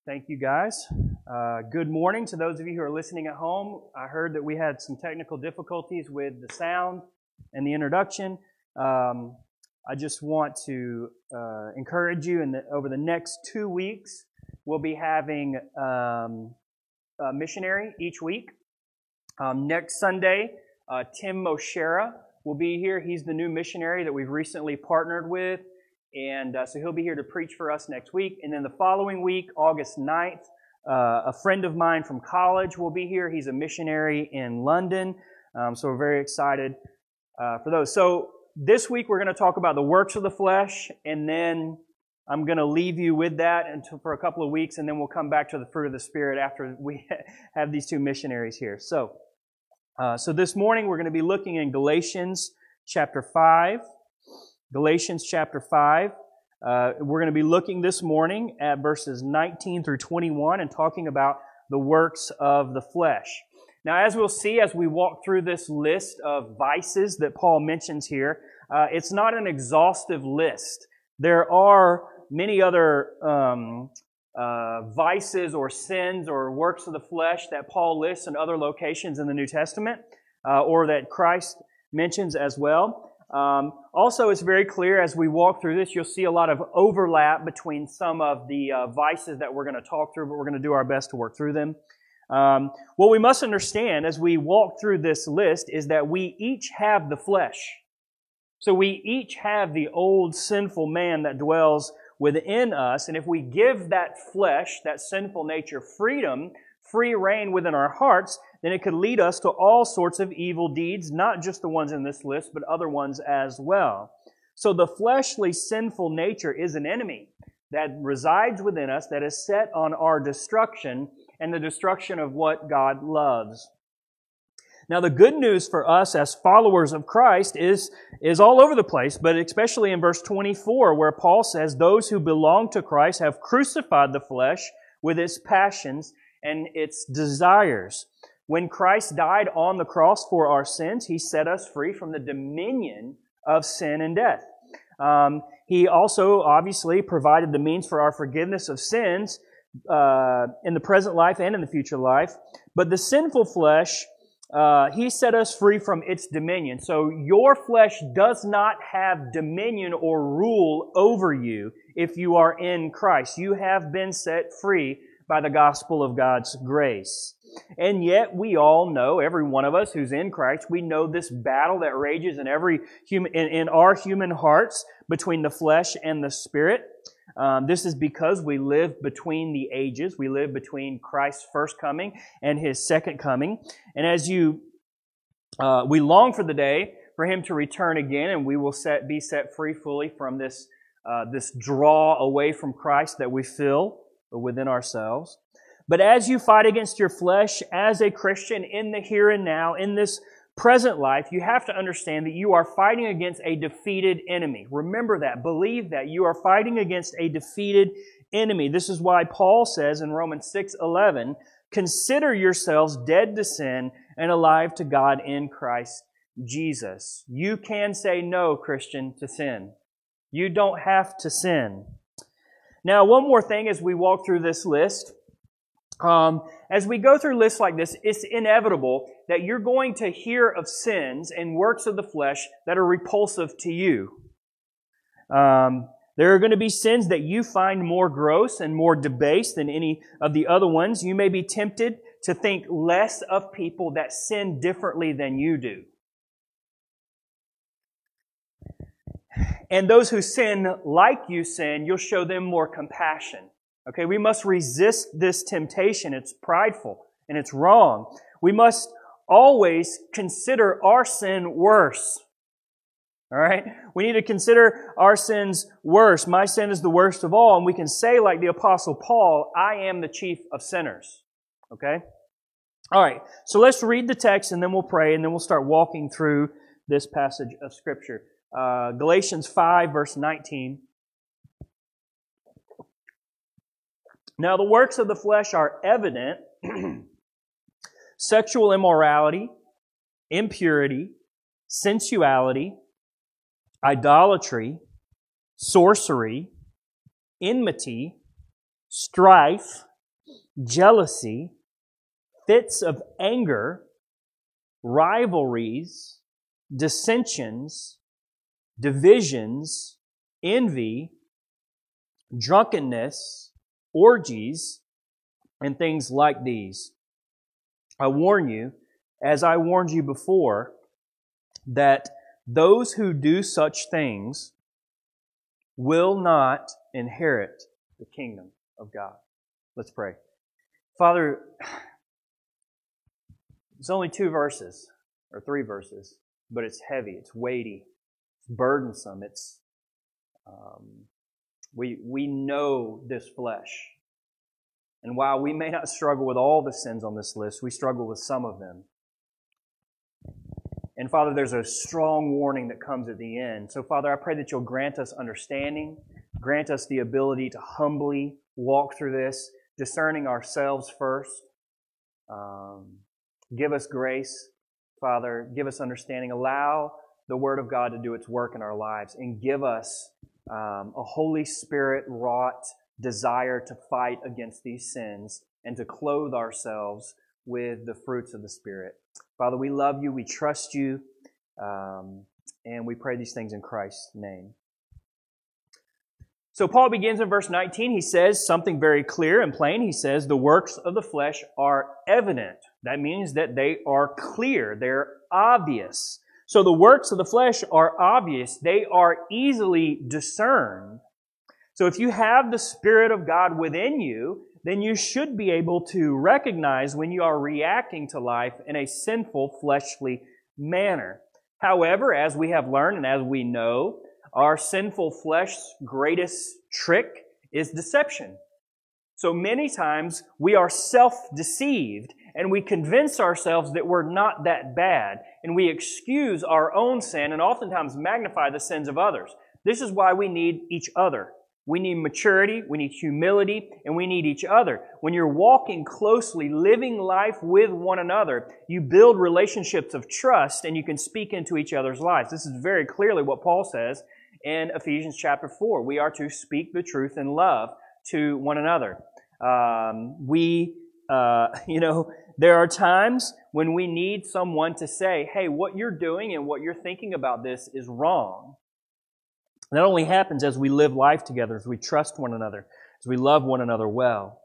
Thank you, guys. Good morning to those of you who are listening at home. I heard that we had some technical difficulties with the sound and the introduction. I just want to encourage you, over the next 2 weeks, we'll be having a missionary each week. Next Sunday, Tim Moshera will be here. He's the new missionary that we've recently partnered with. And so he'll be here to preach for us next week. And then the following week, August 9th, a friend of mine from college will be here. He's a missionary in London. So we're very excited for those. So this week we're going to talk about the works of the flesh. And then I'm going to leave you with that for a couple of weeks. And then we'll come back to the fruit of the Spirit after we have these two missionaries here. So this morning we're going to be looking in Galatians chapter 5. Galatians chapter 5. We're going to be looking this morning at verses 19 through 21 and talking about the works of the flesh. Now, as we'll see as we walk through this list of vices that Paul mentions here, it's not an exhaustive list. There are many other vices or sins or works of the flesh that Paul lists in other locations in the New Testament, or that Christ mentions as well. Also, it's very clear as we walk through this, you'll see a lot of overlap between some of the vices that we're going to talk through, but we're going to do our best to work through them. What we must understand as we walk through this list is that we each have the flesh. So we each have the old sinful man that dwells within us, and if we give that flesh, that sinful nature, free reign within our hearts, then it could lead us to all sorts of evil deeds, not just the ones in this list, but other ones as well. So the fleshly sinful nature is an enemy that resides within us, that is set on our destruction and the destruction of what God loves. Now the good news for us as followers of Christ is all over the place, but especially in verse 24 where Paul says, "Those who belong to Christ have crucified the flesh with its passions and its desires." When Christ died on the cross for our sins, He set us free from the dominion of sin and death. He also obviously provided the means for our forgiveness of sins in the present life and in the future life. But the sinful flesh, He set us free from its dominion. So your flesh does not have dominion or rule over you if you are in Christ. You have been set free by the gospel of God's grace. And yet we all know, every one of us who's in Christ, we know this battle that rages in our human hearts between the flesh and the Spirit. This is because we live between the ages. We live between Christ's first coming and His second coming. And as we long for the day for Him to return again, and we will be set free fully from this draw away from Christ that we feel within ourselves. But as you fight against your flesh as a Christian in the here and now, in this present life, you have to understand that you are fighting against a defeated enemy. Remember that. Believe that. You are fighting against a defeated enemy. This is why Paul says in Romans 6:11, "Consider yourselves dead to sin and alive to God in Christ Jesus." You can say no, Christian, to sin. You don't have to sin. Now, one more thing as we walk through this list. As we go through lists like this, it's inevitable that you're going to hear of sins and works of the flesh that are repulsive to you. There are going to be sins that you find more gross and more debased than any of the other ones. You may be tempted to think less of people that sin differently than you do. And those who sin like you sin, you'll show them more compassion. Okay, we must resist this temptation. It's prideful and it's wrong. We must always consider our sin worse. All right? We need to consider our sins worse. My sin is the worst of all. And we can say like the Apostle Paul, "I am the chief of sinners." Okay? All right. So let's read the text and then we'll pray and then we'll start walking through this passage of Scripture. Galatians 5 verse 19. "Now the works of the flesh are evident, sexual immorality, impurity, sensuality, idolatry, sorcery, enmity, strife, jealousy, fits of anger, rivalries, dissensions, divisions, envy, drunkenness, orgies, and things like these. I warn you, as I warned you before, that those who do such things will not inherit the kingdom of God. Let's pray. Father, it's only 2 verses, or 3 verses, but it's heavy, it's weighty, it's burdensome, we know this flesh. And while we may not struggle with all the sins on this list, we struggle with some of them. And Father, there's a strong warning that comes at the end. So Father, I pray that you'll grant us understanding, grant us the ability to humbly walk through this, discerning ourselves first. Give us grace, Father. Give us understanding. Allow the Word of God to do its work in our lives, and give us a Holy Spirit-wrought desire to fight against these sins and to clothe ourselves with the fruits of the Spirit. Father, we love you, we trust you, and we pray these things in Christ's name. So Paul begins in verse 19. He says something very clear and plain. He says, the works of the flesh are evident. That means that they are clear. They're obvious. So the works of the flesh are obvious. They are easily discerned. So if you have the Spirit of God within you, then you should be able to recognize when you are reacting to life in a sinful, fleshly manner. However, as we have learned and as we know, our sinful flesh's greatest trick is deception. So many times we are self-deceived and we convince ourselves that we're not that bad, and we excuse our own sin and oftentimes magnify the sins of others. This is why we need each other. We need maturity, we need humility, and we need each other. When you're walking closely, living life with one another, you build relationships of trust and you can speak into each other's lives. This is very clearly what Paul says in Ephesians chapter 4. We are to speak the truth in love to one another. There are times when we need someone to say, hey, what you're doing and what you're thinking about this is wrong. That only happens as we live life together, as we trust one another, as we love one another well.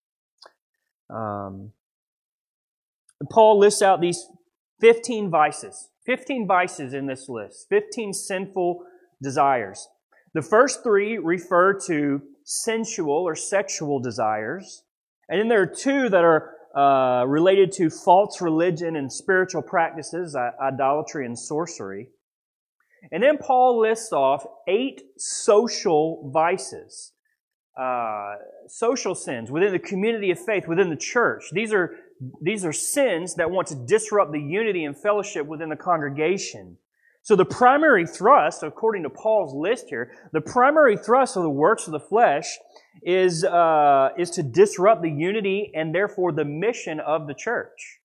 Paul lists out these 15 vices. 15 vices in this list. 15 sinful desires. The first 3 refer to sensual or sexual desires. And then there are 2 that are related to false religion and spiritual practices, idolatry and sorcery. And then Paul lists off 8 social vices, social sins within the community of faith, within the church. These are sins that want to disrupt the unity and fellowship within the congregation. So the primary thrust, according to Paul's list here, the primary thrust of the works of the flesh is to disrupt the unity and therefore the mission of the church.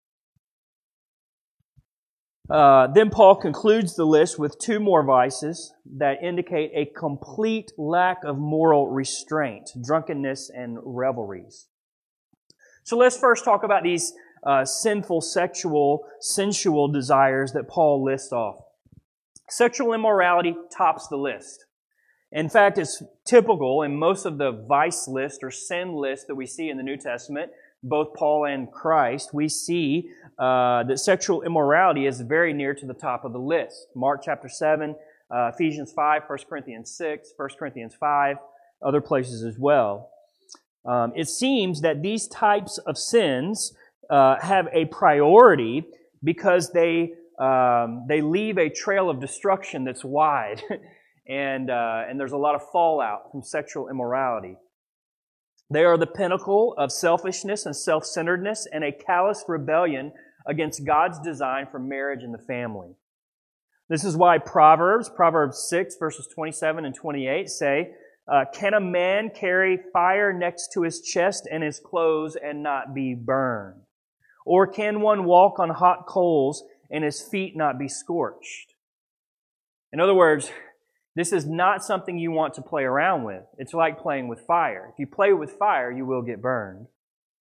Then Paul concludes the list with 2 more vices that indicate a complete lack of moral restraint, drunkenness and revelries. So let's first talk about these sinful, sensual desires that Paul lists off. Sexual immorality tops the list. In fact, it's typical in most of the vice list or sin list that we see in the New Testament, both Paul and Christ, we see that sexual immorality is very near to the top of the list. Mark chapter 7, Ephesians 5, 1 Corinthians 6, 1 Corinthians 5, other places as well. It seems that these types of sins have a priority because they leave a trail of destruction that's wide, and there's a lot of fallout from sexual immorality. They are the pinnacle of selfishness and self-centeredness and a callous rebellion against God's design for marriage and the family. This is why Proverbs 6, verses 27 and 28 say, can a man carry fire next to his chest and his clothes and not be burned? Or can one walk on hot coals and his feet not be scorched? In other words, this is not something you want to play around with. It's like playing with fire. If you play with fire, you will get burned.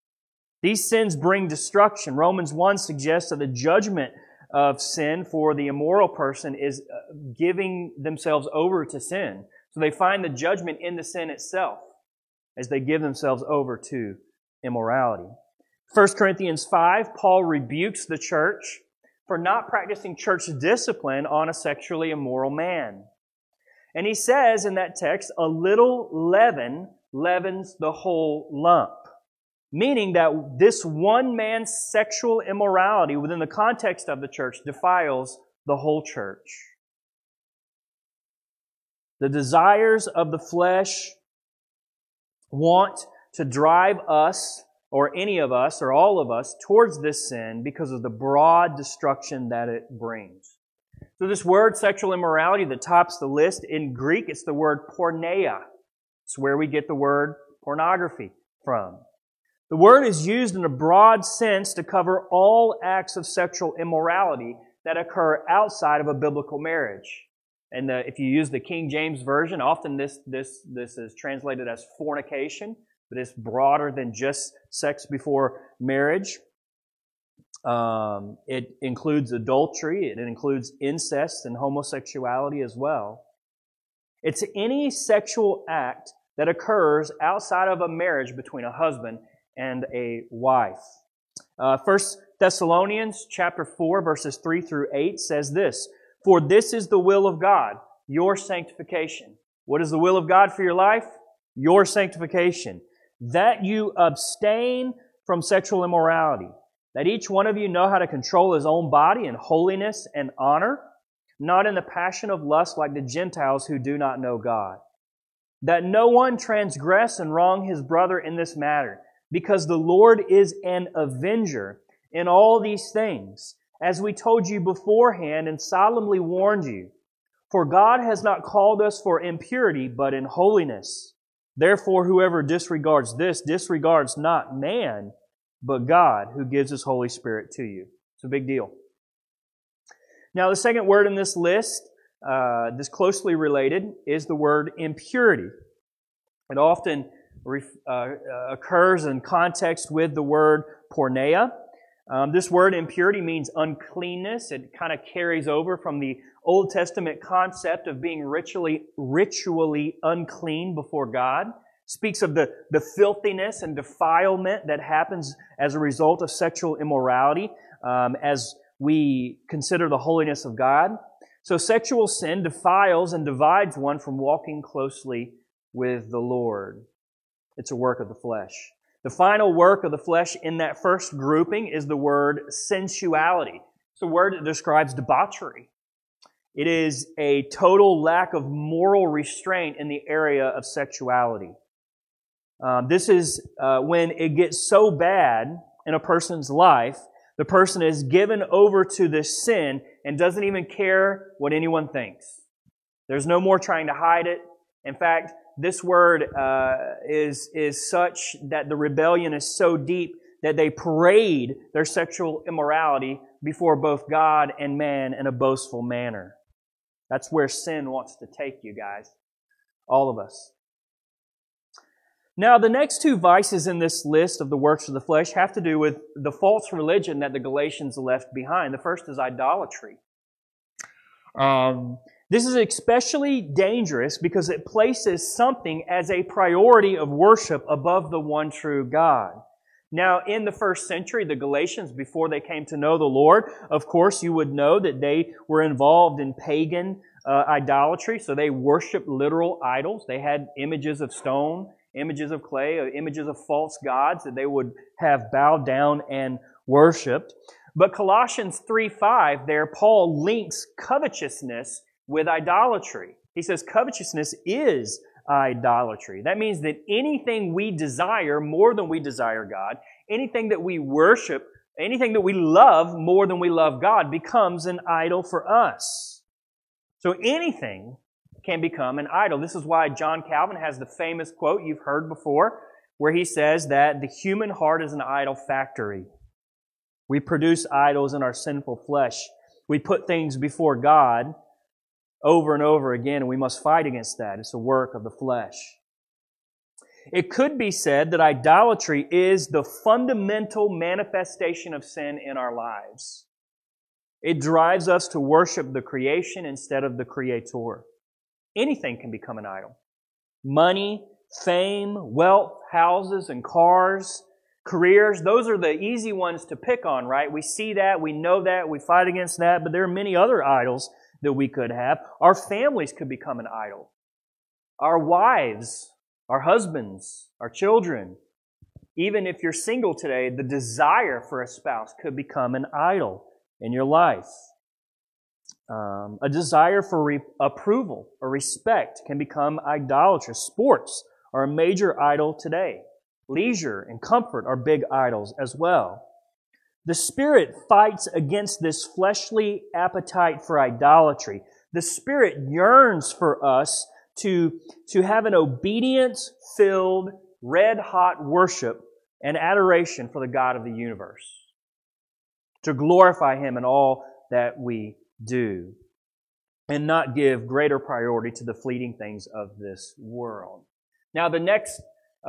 These sins bring destruction. Romans 1 suggests that the judgment of sin for the immoral person is giving themselves over to sin. So they find the judgment in the sin itself as they give themselves over to immorality. 1 Corinthians 5, Paul rebukes the church for not practicing church discipline on a sexually immoral man. And he says in that text, a little leaven leavens the whole lump. Meaning that this one man's sexual immorality within the context of the church defiles the whole church. The desires of the flesh want to drive us, or any of us, or all of us, towards this sin because of the broad destruction that it brings. So this word, sexual immorality, that tops the list, in Greek, it's the word porneia. It's where we get the word pornography from. The word is used in a broad sense to cover all acts of sexual immorality that occur outside of a biblical marriage. And if you use the King James Version, often this is translated as fornication, but it's broader than just sex before marriage. It includes adultery, it includes incest and homosexuality as well. It's any sexual act that occurs outside of a marriage between a husband and a wife. 1 Thessalonians chapter 4, verses 3 through 8 says this, "For this is the will of God, your sanctification." What is the will of God for your life? Your sanctification. "That you abstain from sexual immorality, that each one of you know how to control his own body in holiness and honor, not in the passion of lust like the Gentiles who do not know God. That no one transgress and wrong his brother in this matter, because the Lord is an avenger in all these things, as we told you beforehand and solemnly warned you. For God has not called us for impurity, but in holiness. Therefore, whoever disregards this disregards not man, but God, who gives His Holy Spirit to you." It's a big deal. Now, the second word in this list, this closely related, is the word impurity. It often occurs in context with the word porneia. This word impurity means uncleanness. It kind of carries over from the Old Testament concept of being ritually unclean before God. Speaks of the filthiness and defilement that happens as a result of sexual immorality as we consider the holiness of God. So sexual sin defiles and divides one from walking closely with the Lord. It's a work of the flesh. The final work of the flesh in that first grouping is the word sensuality. It's a word that describes debauchery. It is a total lack of moral restraint in the area of sexuality. This is when it gets so bad in a person's life, the person is given over to this sin and doesn't even care what anyone thinks. There's no more trying to hide it. In fact, this word is such that the rebellion is so deep that they parade their sexual immorality before both God and man in a boastful manner. That's where sin wants to take you guys. All of us. Now, the next two vices in this list of the works of the flesh have to do with the false religion that the Galatians left behind. The first is idolatry. This is especially dangerous because it places something as a priority of worship above the one true God. Now, in the first century, the Galatians, before they came to know the Lord, of course, you would know that they were involved in pagan idolatry. So they worshiped literal idols. They had images of stone, images of clay, images of false gods that they would have bowed down and worshipped. But Colossians 3:5, there, Paul links covetousness with idolatry. He says covetousness is idolatry. That means that anything we desire more than we desire God, anything that we worship, anything that we love more than we love God becomes an idol for us. So anything can become an idol. This is why John Calvin has the famous quote you've heard before, where he says that the human heart is an idol factory. We produce idols in our sinful flesh. We put things before God over and over again, and we must fight against that. It's a work of the flesh. It could be said that idolatry is the fundamental manifestation of sin in our lives. It drives us to worship the creation instead of the Creator. Anything can become an idol. Money, fame, wealth, houses and cars, careers, those are the easy ones to pick on, right? We see that, we know that, we fight against that, but there are many other idols that we could have. Our families could become an idol. Our wives, our husbands, our children. Even if you're single today, the desire for a spouse could become an idol in your life. A desire for approval or respect can become idolatrous. Sports are a major idol today. Leisure and comfort are big idols as well. The Spirit fights against this fleshly appetite for idolatry. The Spirit yearns for us to have an obedience-filled, red-hot worship and adoration for the God of the universe. To glorify Him in all that we do. And not give greater priority to the fleeting things of this world. Now the next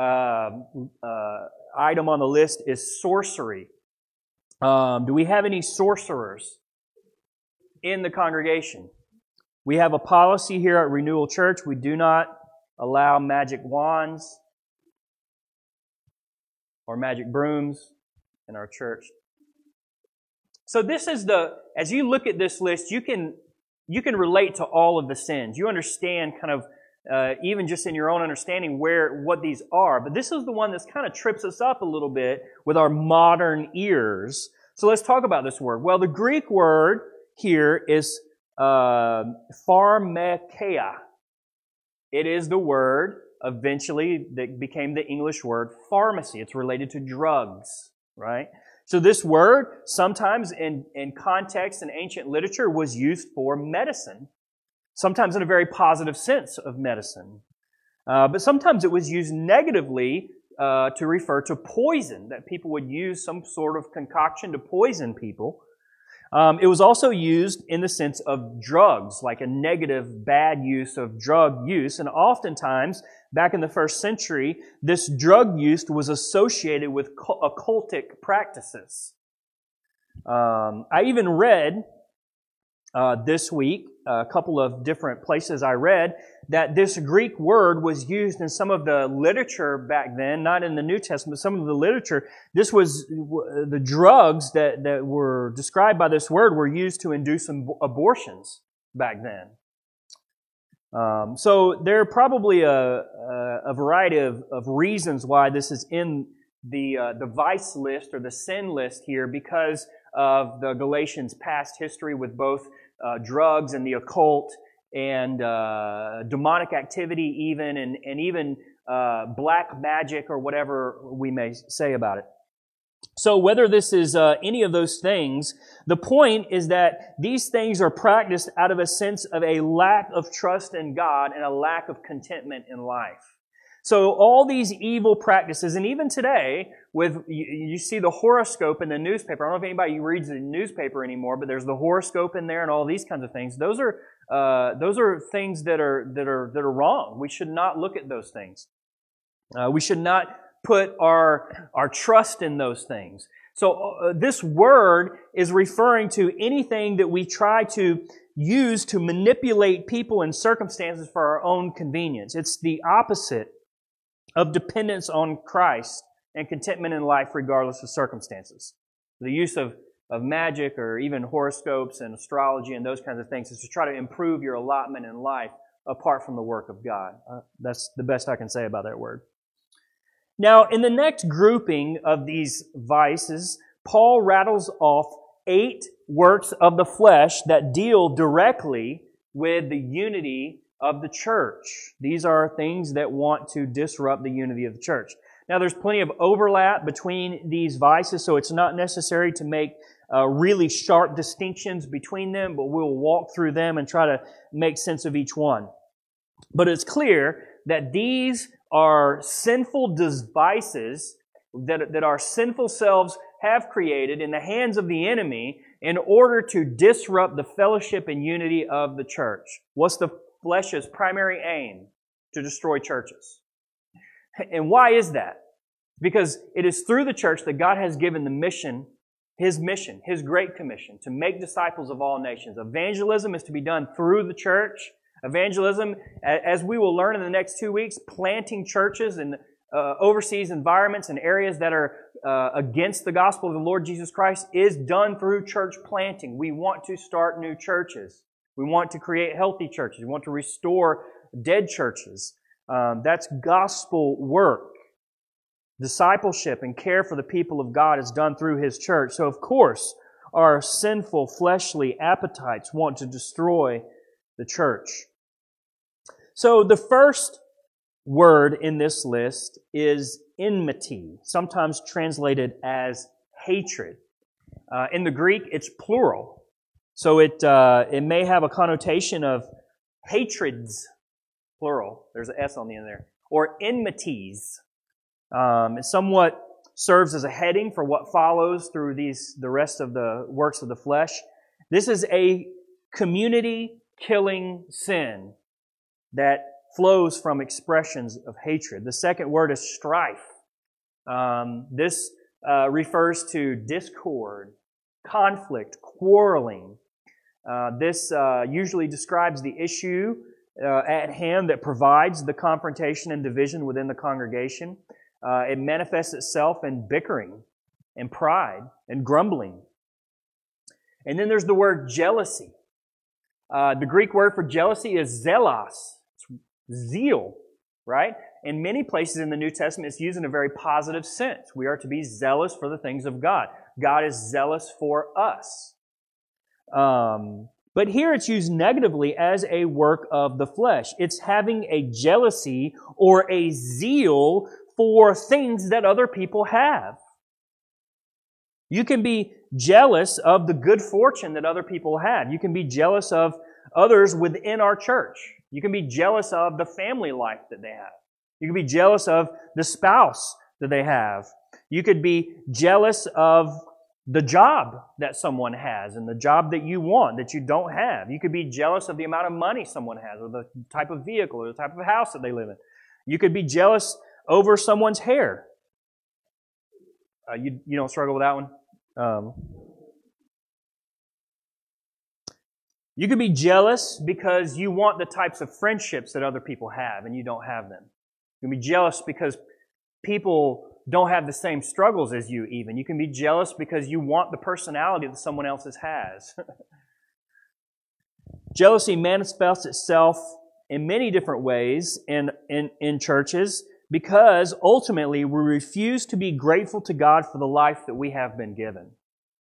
item on the list is sorcery. Do we have any sorcerers in the congregation? We have a policy here at Renewal Church. We do not allow magic wands or magic brooms in our church. So this is as you look at this list, you can relate to all of the sins. You understand kind of even just in your own understanding what these are. But this is the one that kind of trips us up a little bit with our modern ears. So let's talk about this word. Well, the Greek word here is pharmakeia. It is the word eventually that became the English word pharmacy. It's related to drugs, right? So this word, sometimes in context in ancient literature, was used for medicine. Sometimes in a very positive sense of medicine. But sometimes it was used negatively to refer to poison, that people would use some sort of concoction to poison people. It was also used in the sense of drugs, like a negative, bad use of drug use. And oftentimes, back in the first century, this drug use was associated with occultic practices. I even read this week, a couple of different places I read, that this Greek word was used in some of the literature back then, not in the New Testament, some of the literature. This was, the drugs that were described by this word were used to induce abortions back then. So there are probably a variety of reasons why this is in the vice list or the sin list here, because of the Galatians' past history with both drugs and the occult and demonic activity even, and even black magic or whatever we may say about it. So whether this is any of those things, the point is that these things are practiced out of a sense of a lack of trust in God and a lack of contentment in life. So all these evil practices, and even today, you see the horoscope in the newspaper. I don't know if anybody reads the newspaper anymore, but there's the horoscope in there and all these kinds of things. Those are things that are wrong. We should not look at those things. We should not put our trust in those things. So this word is referring to anything that we try to use to manipulate people and circumstances for our own convenience. It's the opposite of dependence on Christ and contentment in life regardless of circumstances. The use of magic or even horoscopes and astrology and those kinds of things is to try to improve your allotment in life apart from the work of God. That's the best I can say about that word. Now, in the next grouping of these vices, Paul rattles off 8 works of the flesh that deal directly with the unity of the church. These are things that want to disrupt the unity of the church. Now, there's plenty of overlap between these vices, so it's not necessary to make really sharp distinctions between them, but we'll walk through them and try to make sense of each one. But it's clear that these are sinful devices that our sinful selves have created in the hands of the enemy in order to disrupt the fellowship and unity of the church. What's the flesh's primary aim? To destroy churches. And why is that? Because it is through the church that God has given the mission, His Great Commission, to make disciples of all nations. Evangelism is to be done through the church. Evangelism, as we will learn in the next 2 weeks, planting churches in overseas environments and areas that are against the gospel of the Lord Jesus Christ is done through church planting. We want to start new churches. We want to create healthy churches. We want to restore dead churches. That's gospel work. Discipleship and care for the people of God is done through His church. So, of course, our sinful, fleshly appetites want to destroy the church. So, the first word in this list is enmity, sometimes translated as hatred. In the Greek, it's plural. So, it may have a connotation of hatreds, plural. There's an S on the end there. Or enmities. It somewhat serves as a heading for what follows through the rest of the works of the flesh. This is a community-killing sin that flows from expressions of hatred. The second word is strife. This refers to discord, conflict, quarreling. This usually describes the issue at hand that provides the confrontation and division within the congregation. It manifests itself in bickering and pride and grumbling. And then there's the word jealousy. The Greek word for jealousy is zelos. It's zeal, right? In many places in the New Testament, it's used in a very positive sense. We are to be zealous for the things of God. God is zealous for us. But here it's used negatively as a work of the flesh. It's having a jealousy or a zeal for things that other people have. You can be jealous of the good fortune that other people have. You can be jealous of others within our church. You can be jealous of the family life that they have. You can be jealous of the spouse that they have. You could be jealous of the job that someone has and the job that you want that you don't have. You could be jealous of the amount of money someone has or the type of vehicle or the type of house that they live in. You could be jealous over someone's hair. You don't struggle with that one? You could be jealous because you want the types of friendships that other people have and you don't have them. You can be jealous because people don't have the same struggles as you even. You can be jealous because you want the personality that someone else has. Jealousy manifests itself in many different ways in churches because ultimately we refuse to be grateful to God for the life that we have been given.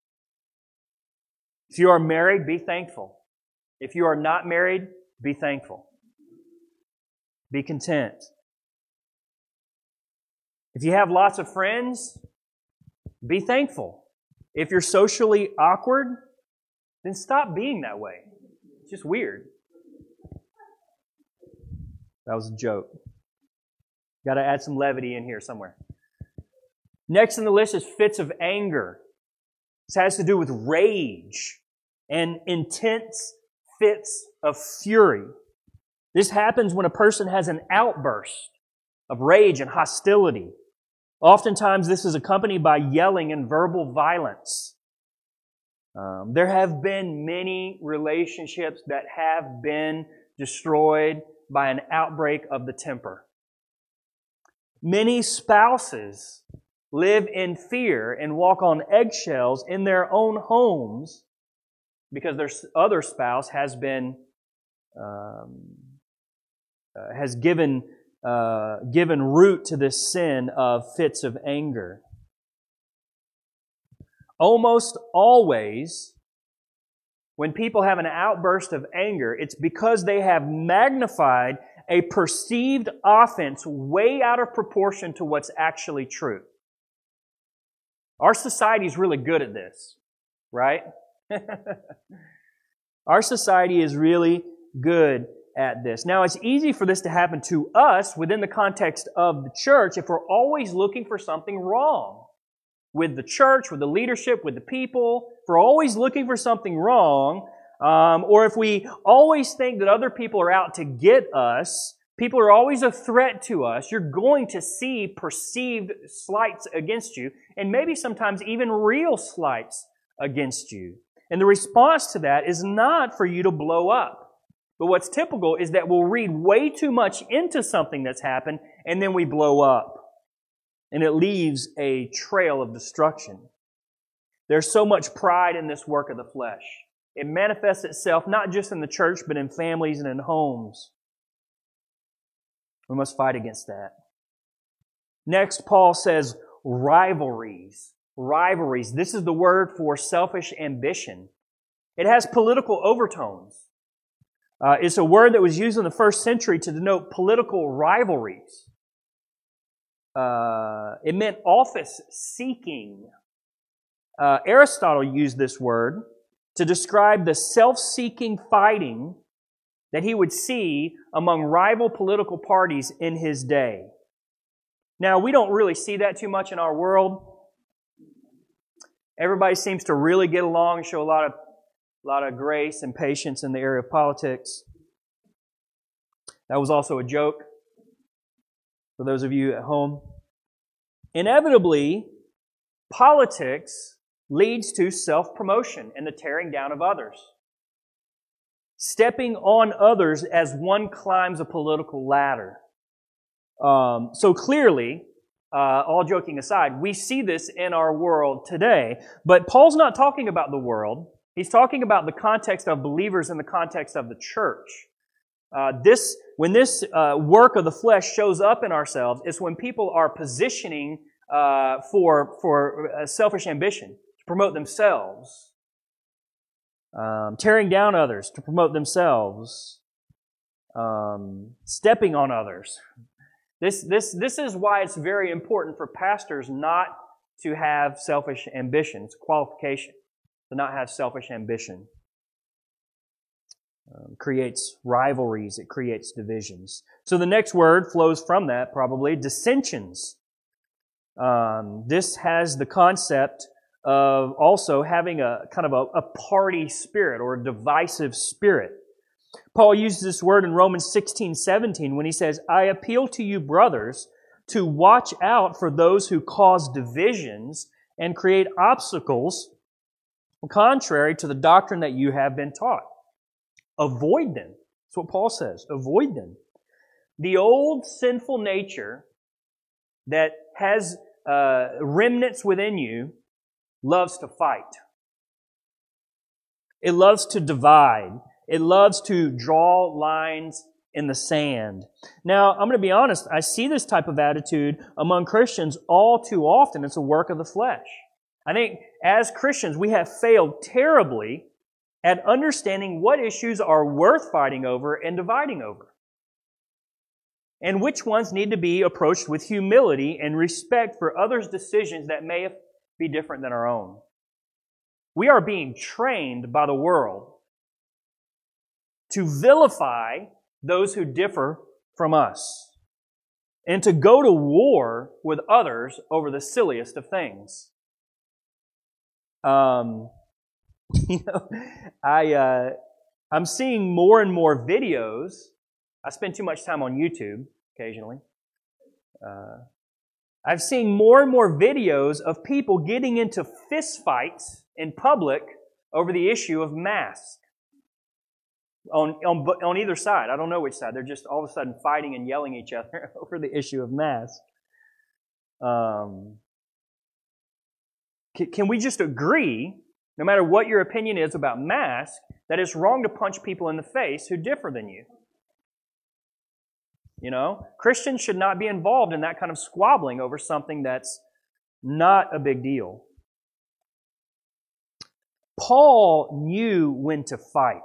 If you are married, be thankful. If you are not married, be thankful. Be content. If you have lots of friends, be thankful. If you're socially awkward, then stop being that way. It's just weird. That was a joke. Got to add some levity in here somewhere. Next on the list is fits of anger. This has to do with rage and intense fits of fury. This happens when a person has an outburst of rage and hostility. Oftentimes this is accompanied by yelling and verbal violence. There have been many relationships that have been destroyed by an outbreak of the temper. Many spouses live in fear and walk on eggshells in their own homes because their other spouse has been given root to this sin of fits of anger. Almost always, when people have an outburst of anger, it's because they have magnified a perceived offense way out of proportion to what's actually true. Our society is really good at this, right? Our society is really good at this. Now, it's easy for this to happen to us within the context of the church if we're always looking for something wrong with the church, with the leadership, with the people. If we're always looking for something wrong, or if we always think that other people are out to get us, People are always a threat to us. You're going to see perceived slights against you, and maybe sometimes even real slights against you. And the response to that is not for you to blow up. But what's typical is that we'll read way too much into something that's happened, and then we blow up. And it leaves a trail of destruction. There's so much pride in this work of the flesh. It manifests itself not just in the church, but in families and in homes. We must fight against that. Next, Paul says rivalries. Rivalries. This is the word for selfish ambition. It has political overtones. It's a word that was used in the first century to denote political rivalries. It meant office seeking. Aristotle used this word to describe the self-seeking fighting that he would see among rival political parties in his day. Now, we don't really see that too much in our world. Everybody seems to really get along and show a lot of grace and patience in the area of politics. That was also a joke for those of you at home. Inevitably, politics leads to self-promotion and the tearing down of others. Stepping on others as one climbs a political ladder. So clearly, all joking aside, we see this in our world today. But Paul's not talking about the world. He's talking about the context of believers in the context of the church. When this work of the flesh shows up in ourselves, it's when people are positioning for selfish ambition, to promote themselves. Tearing down others to promote themselves, stepping on others. This is why it's very important for pastors not to have selfish ambition. It's a qualification to not have selfish ambition. Creates rivalries. It creates divisions. So the next word flows from that, probably, dissensions. This has the concept of also having a kind of a party spirit or a divisive spirit. Paul uses this word in Romans 16:17 when he says, I appeal to you, brothers, to watch out for those who cause divisions and create obstacles contrary to the doctrine that you have been taught. Avoid them. That's what Paul says. Avoid them. The old sinful nature that has remnants within you loves to fight. It loves to divide. It loves to draw lines in the sand. Now, I'm going to be honest, I see this type of attitude among Christians all too often. It's a work of the flesh. I think as Christians, we have failed terribly at understanding what issues are worth fighting over and dividing over, and which ones need to be approached with humility and respect for others' decisions that may be different than our own. We are being trained by the world to vilify those who differ from us and to go to war with others over the silliest of things. I'm seeing more and more videos. I spend too much time on YouTube occasionally. I've seen more and more videos of people getting into fistfights in public over the issue of masks. On either side. I don't know which side. They're just all of a sudden fighting and yelling at each other over the issue of masks. Can we just agree, no matter what your opinion is about masks, that it's wrong to punch people in the face who differ than you? You know, Christians should not be involved in that kind of squabbling over something that's not a big deal. Paul knew when to fight.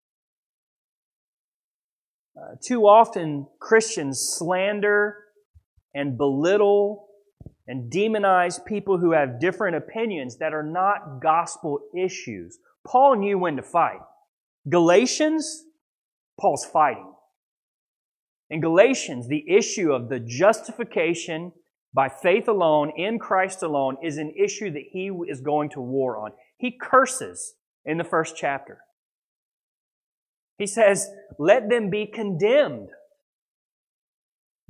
Too often, Christians slander and belittle and demonize people who have different opinions that are not gospel issues. Paul knew when to fight. Galatians, Paul's fighting. In Galatians, the issue of the justification by faith alone, in Christ alone, is an issue that he is going to war on. He curses in the first chapter. He says, let them be condemned.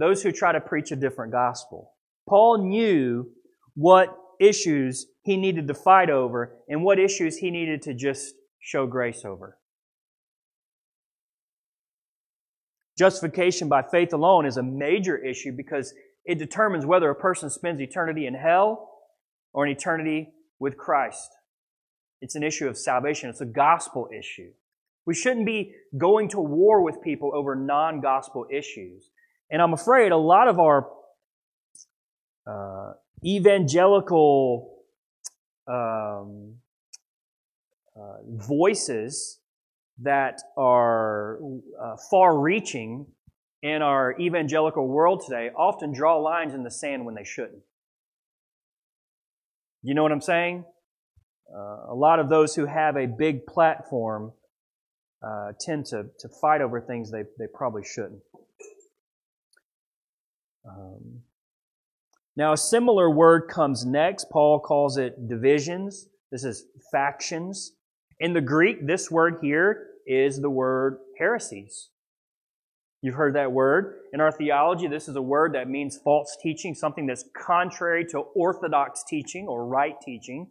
those who try to preach a different gospel. Paul knew what issues he needed to fight over and what issues he needed to just show grace over. Justification by faith alone is a major issue because it determines whether a person spends eternity in hell or an eternity with Christ. It's an issue of salvation. It's a gospel issue. We shouldn't be going to war with people over non-gospel issues. And I'm afraid a lot of our evangelical voices that are far-reaching in our evangelical world today often draw lines in the sand when they shouldn't. You know what I'm saying? A lot of those who have a big platform tend to fight over things they probably shouldn't. Now, a similar word comes next. Paul calls it divisions. This is factions. In the Greek, this word here is the word heresies. You've heard that word. In our theology, this is a word that means false teaching, something that's contrary to orthodox teaching or right teaching.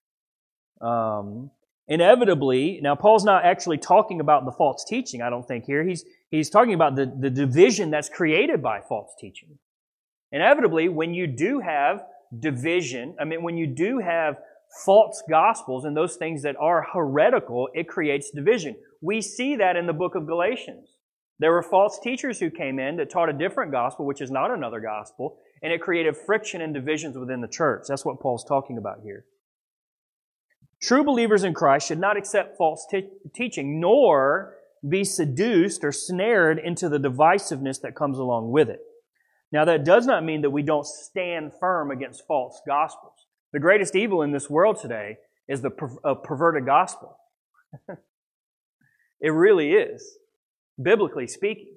Inevitably, now Paul's not actually talking about the false teaching, I don't think, here. He's talking about the division that's created by false teaching. Inevitably, when you do have division, when you do have false gospels and those things that are heretical, it creates division. We see that in the book of Galatians. There were false teachers who came in that taught a different gospel, which is not another gospel, and it created friction and divisions within the church. That's what Paul's talking about here. True believers in Christ should not accept false teaching, nor be seduced or snared into the divisiveness that comes along with it. Now, that does not mean that we don't stand firm against false gospels. The greatest evil in this world today is the perverted gospel. It really is, biblically speaking.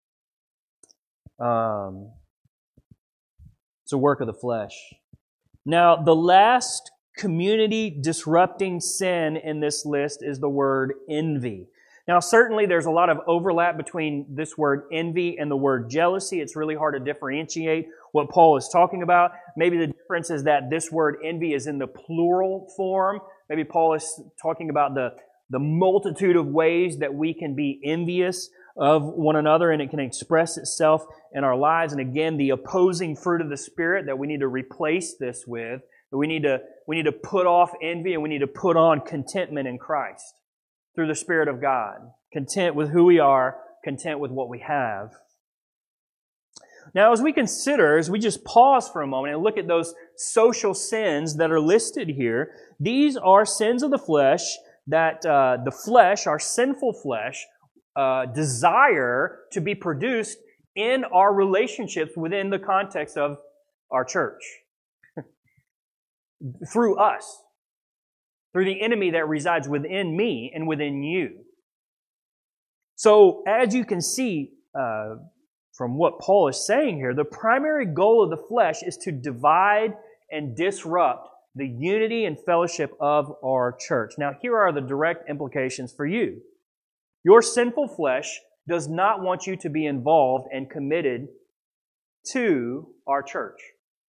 It's a work of the flesh. Now, the last community disrupting sin in this list is the word envy. Now, certainly there's a lot of overlap between this word envy and the word jealousy. It's really hard to differentiate what Paul is talking about. Maybe the difference is that this word envy is in the plural form. Maybe Paul is talking about the multitude of ways that we can be envious of one another, and it can express itself in our lives. And again, the opposing fruit of the Spirit that we need to replace this with, that we need to put off envy and we need to put on contentment in Christ through the Spirit of God. Content with who we are, content with what we have. Now, as we just pause for a moment and look at those social sins that are listed here, these are sins of the flesh that our sinful flesh, desire to be produced in our relationships within the context of our church. Through us. Through the enemy that resides within me and within you. So, as you can see from what Paul is saying here, the primary goal of the flesh is to divide and disrupt the unity and fellowship of our church. Now, here are the direct implications for you. Your sinful flesh does not want you to be involved and committed to our church.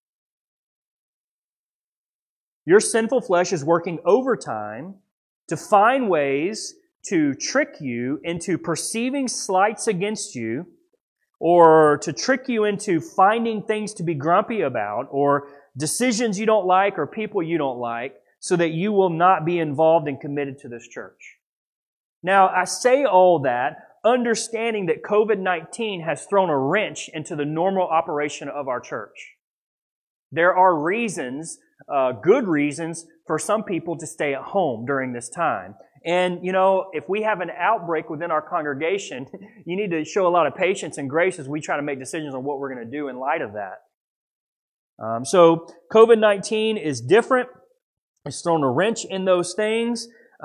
Your sinful flesh is working overtime to find ways to trick you into perceiving slights against you, or to trick you into finding things to be grumpy about, or decisions you don't like, or people you don't like, so that you will not be involved and committed to this church. Now, I say all that understanding that COVID-19 has thrown a wrench into the normal operation of our church. There are reasons, good reasons, for some people to stay at home during this time. And, if we have an outbreak within our congregation, you need to show a lot of patience and grace as we try to make decisions on what we're going to do in light of that. So COVID-19 is different. It's thrown a wrench in those things.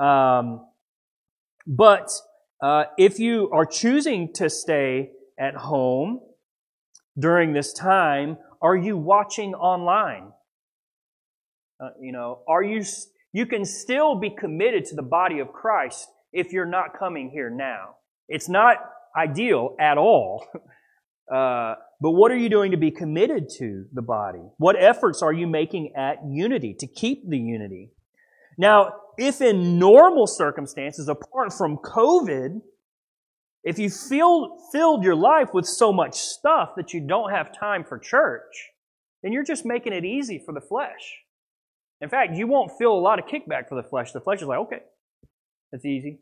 But if you are choosing to stay at home during this time, are you watching online? You can still be committed to the body of Christ if you're not coming here now. It's not ideal at all. but what are you doing to be committed to the body? What efforts are you making at unity, to keep the unity? Now, if in normal circumstances, apart from COVID, if you filled your life with so much stuff that you don't have time for church, then you're just making it easy for the flesh. In fact, you won't feel a lot of kickback for the flesh. The flesh is like, okay, that's easy.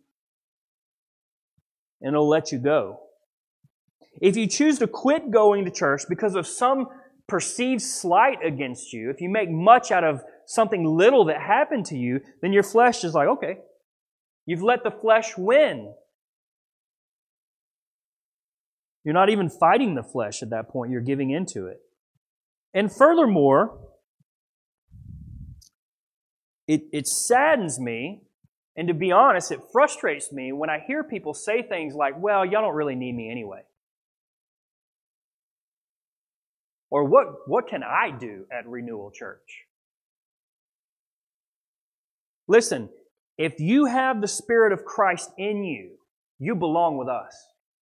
And it'll let you go. If you choose to quit going to church because of some perceived slight against you, if you make much out of something little that happened to you, then your flesh is like, okay, you've let the flesh win. You're not even fighting the flesh at that point. You're giving into it. And furthermore, it saddens me, and to be honest, it frustrates me when I hear people say things like, well, y'all don't really need me anyway. Or what can I do at Renewal Church? Listen, if you have the Spirit of Christ in you, you belong with us.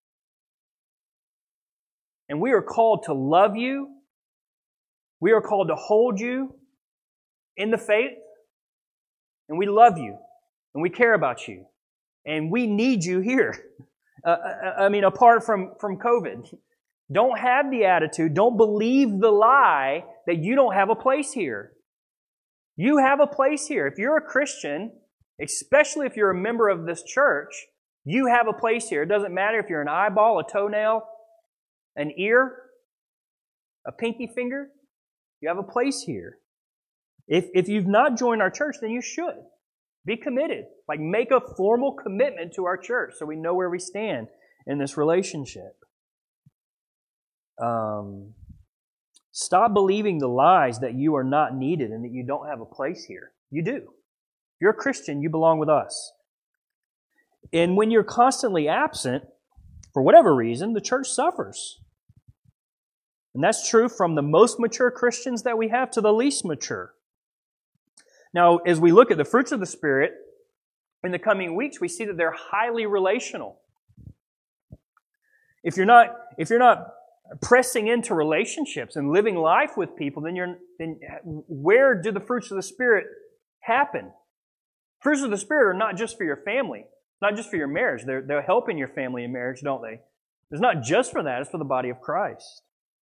And we are called to love you. We are called to hold you in the faith. And we love you. And we care about you. And we need you here. Apart from COVID. Don't have the attitude, don't believe the lie that you don't have a place here. You have a place here. If you're a Christian, especially if you're a member of this church, you have a place here. It doesn't matter if you're an eyeball, a toenail, an ear, a pinky finger. You have a place here. If you've not joined our church, then you should. Be committed. Like, make a formal commitment to our church so we know where we stand in this relationship. Stop believing the lies that you are not needed and that you don't have a place here. You do. If you're a Christian, you belong with us. And when you're constantly absent, for whatever reason, the church suffers. And that's true from the most mature Christians that we have to the least mature. Now, as we look at the fruits of the Spirit in the coming weeks, we see that they're highly relational. If you're not pressing into relationships and living life with people, then where do the fruits of the Spirit happen? Fruits of the Spirit are not just for your family, not just for your marriage. They're helping your family and marriage, don't they? It's not just for that, it's for the body of Christ.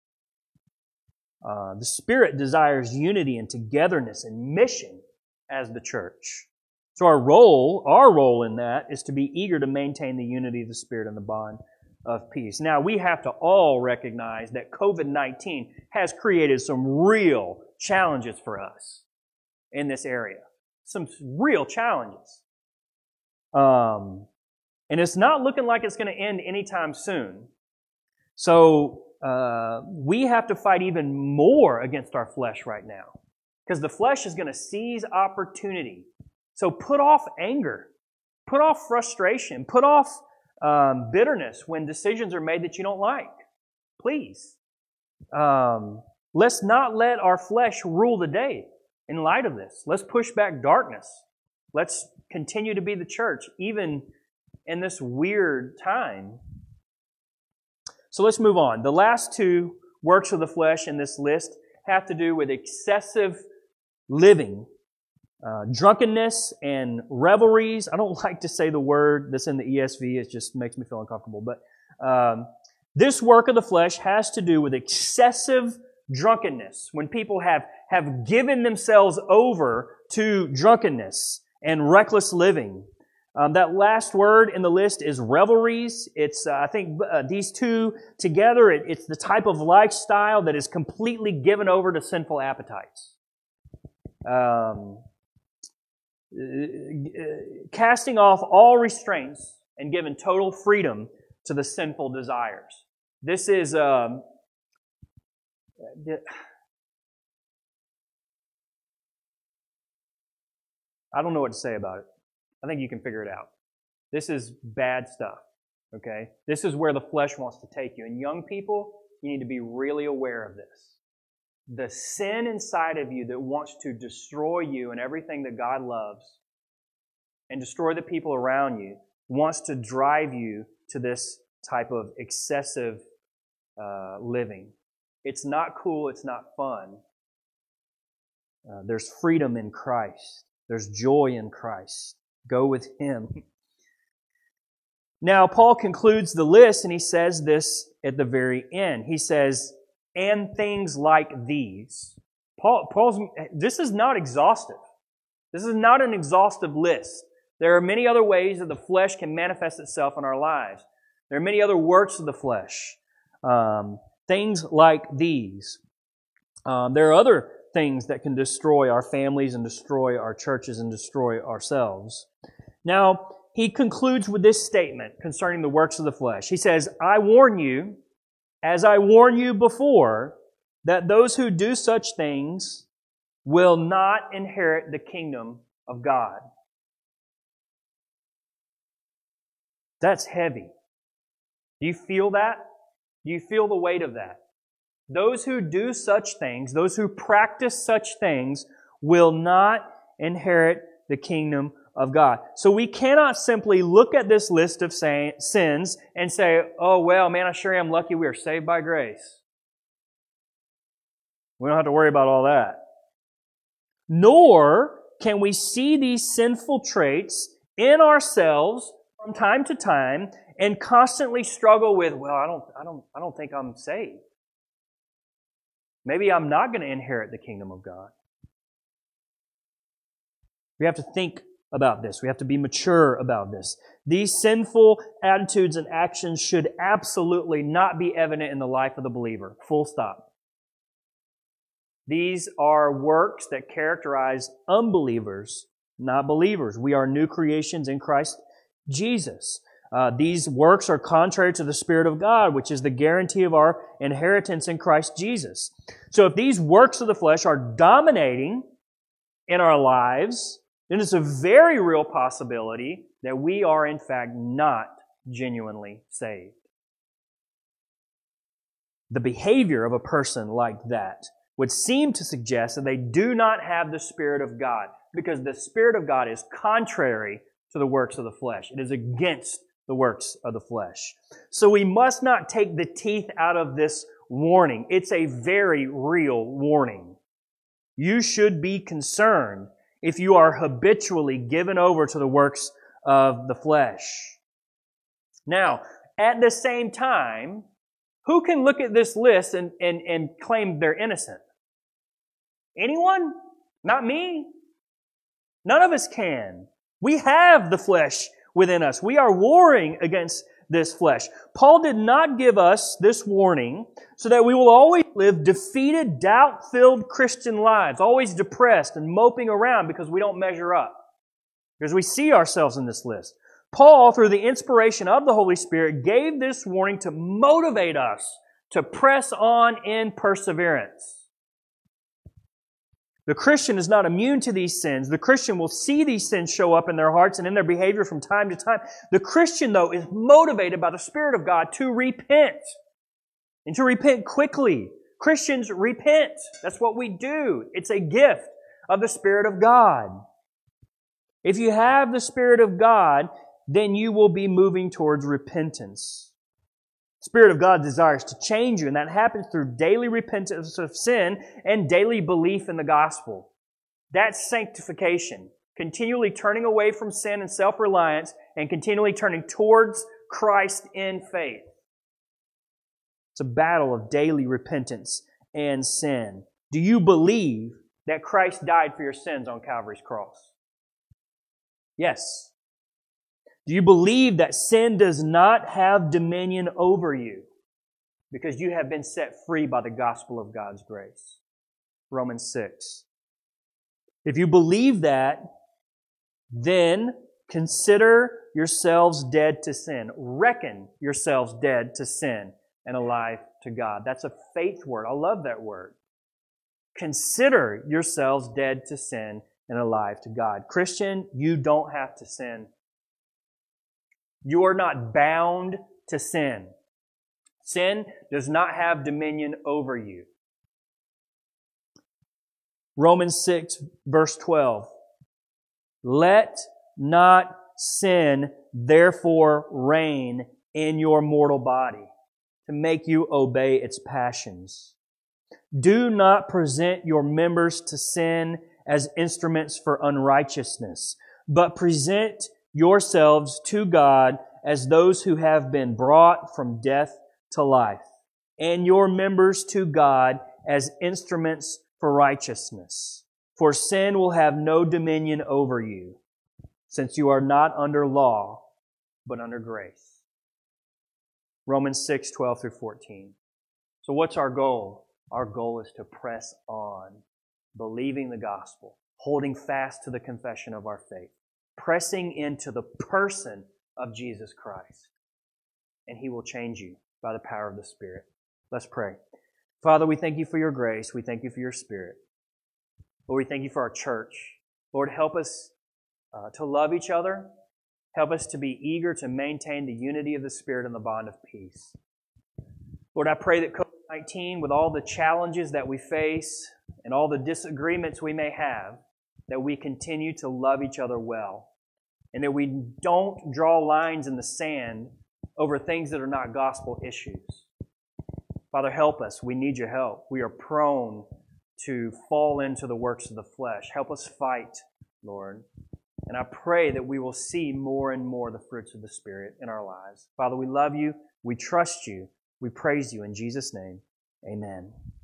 The Spirit desires unity and togetherness and mission as the church. So our role in that is to be eager to maintain the unity of the Spirit and the bond of peace. Now, we have to all recognize that COVID-19 has created some real challenges for us in this area. Some real challenges. And it's not looking like it's going to end anytime soon. So, we have to fight even more against our flesh right now. Because the flesh is going to seize opportunity. So put off anger. Put off frustration. Put off bitterness when decisions are made that you don't like. Please. Let's not let our flesh rule the day in light of this. Let's push back darkness. Let's continue to be the church, even in this weird time. So let's move on. The last two works of the flesh in this list have to do with excessive living. Drunkenness and revelries. I don't like to say the word that's in the ESV. It just makes me feel uncomfortable. But this work of the flesh has to do with excessive drunkenness. When people have given themselves over to drunkenness and reckless living. That last word in the list is revelries. It's, I think, these two together, it's the type of lifestyle that is completely given over to sinful appetites. Casting off all restraints and giving total freedom to the sinful desires. This is I don't know what to say about it. I think you can figure it out. This is bad stuff, okay? This is where the flesh wants to take you. And young people, you need to be really aware of this. The sin inside of you that wants to destroy you and everything that God loves and destroy the people around you wants to drive you to this type of excessive living. It's not cool. It's not fun. There's freedom in Christ. There's joy in Christ. Go with Him. Now, Paul concludes the list, and he says this at the very end. He says, and things like these. This is not exhaustive. This is not an exhaustive list. There are many other ways that the flesh can manifest itself in our lives. There are many other works of the flesh. Things like these. There are other things that can destroy our families and destroy our churches and destroy ourselves. Now, he concludes with this statement concerning the works of the flesh. He says, I warn you, as I warned you before, that those who do such things will not inherit the kingdom of God. That's heavy. Do you feel that? Do you feel the weight of that? Those who do such things, those who practice such things, will not inherit the kingdom of God. So we cannot simply look at this list of sins and say, oh, well, man, I sure am lucky we are saved by grace. We don't have to worry about all that. Nor can we see these sinful traits in ourselves from time to time and constantly struggle with, well, I don't think I'm saved. Maybe I'm not going to inherit the kingdom of God. We have to think about this. We have to be mature about this. These sinful attitudes and actions should absolutely not be evident in the life of the believer. Full stop. These are works that characterize unbelievers, not believers. We are new creations in Christ Jesus. These works are contrary to the Spirit of God, which is the guarantee of our inheritance in Christ Jesus. So if these works of the flesh are dominating in our lives, then it's a very real possibility that we are in fact not genuinely saved. The behavior of a person like that would seem to suggest that they do not have the Spirit of God, because the Spirit of God is contrary to the works of the flesh. It is against the works of the flesh. So we must not take the teeth out of this warning. It's a very real warning. You should be concerned if you are habitually given over to the works of the flesh. Now, at the same time, who can look at this list and claim they're innocent? Anyone? Not me. None of us can. We have the flesh within us. We are warring against this flesh. Paul did not give us this warning so that we will always live defeated, doubt-filled Christian lives, always depressed and moping around because we don't measure up, because we see ourselves in this list. Paul, through the inspiration of the Holy Spirit, gave this warning to motivate us to press on in perseverance. The Christian is not immune to these sins. The Christian will see these sins show up in their hearts and in their behavior from time to time. The Christian, though, is motivated by the Spirit of God to repent, and to repent quickly. Christians repent. That's what we do. It's a gift of the Spirit of God. If you have the Spirit of God, then you will be moving towards repentance. The Spirit of God desires to change you, and that happens through daily repentance of sin and daily belief in the gospel. That's sanctification. Continually turning away from sin and self-reliance and continually turning towards Christ in faith. It's a battle of daily repentance and sin. Do you believe that Christ died for your sins on Calvary's cross? Yes. Do you believe that sin does not have dominion over you because you have been set free by the gospel of God's grace? Romans 6. If you believe that, then consider yourselves dead to sin. Reckon yourselves dead to sin and alive to God. That's a faith word. I love that word. Consider yourselves dead to sin and alive to God. Christian, you don't have to sin. You are not bound to sin. Sin does not have dominion over you. Romans 6, verse 12. Let not sin therefore reign in your mortal body. to make you obey its passions. Do not present your members to sin as instruments for unrighteousness, but present yourselves to God as those who have been brought from death to life, and your members to God as instruments for righteousness. For sin will have no dominion over you, since you are not under law, but under grace. Romans 6:12 through 14. So what's our goal? Our goal is to press on, believing the gospel, holding fast to the confession of our faith, pressing into the person of Jesus Christ. And He will change you by the power of the Spirit. Let's pray. Father, we thank You for Your grace. We thank You for Your Spirit. Lord, we thank You for our church. Lord, help us to love each other. Help us to be eager to maintain the unity of the Spirit and the bond of peace. Lord, I pray that COVID-19, with all the challenges that we face and all the disagreements we may have, that we continue to love each other well, and that we don't draw lines in the sand over things that are not gospel issues. Father, help us. We need Your help. We are prone to fall into the works of the flesh. Help us fight, Lord. And I pray that we will see more and more the fruits of the Spirit in our lives. Father, we love You. We trust You. We praise You in Jesus' name. Amen.